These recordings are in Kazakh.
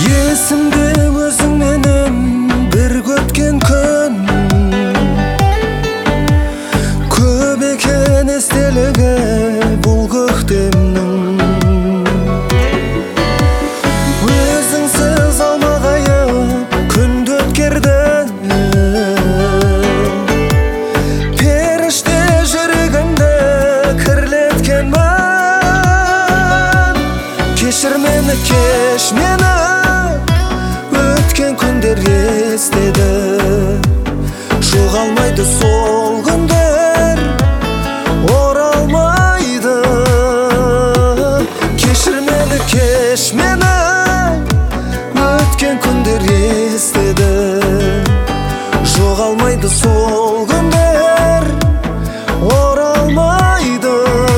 Есімде өзіңменен бірге өткен күн, көп екен естелігі бұл көктемнің. Өзіңсіз алмағайып күнді өткердің, періште жүрегімді кірлеткен мен. Кешір мені, кеш мені, өткен күндер естеді. Жоғалмайды сол күндер, оралмайды. Кешір мені, кеш мені, өткен күндер естеді. Жоғалмайды сол күндер, оралмайды.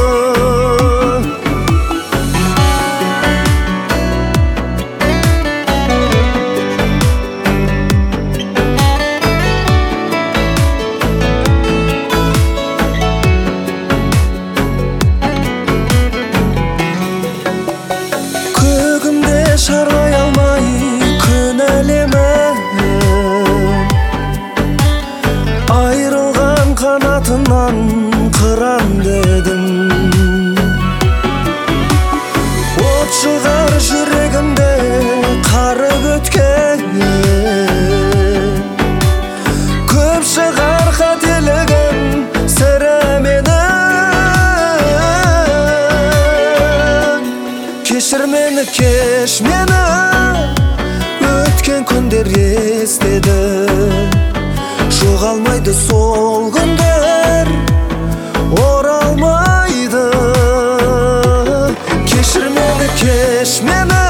Шарлай алмай күн әлемін, айырылған қанатынан қырам дедім. От шығар жүрегімде қарып өткен, көп шығар қателігім сірә менің. Кешір мені, кеш мені, өткен күндер естеді. Жоғалмайды сол күндер, оралмайды. Кешір мені, кеш мені,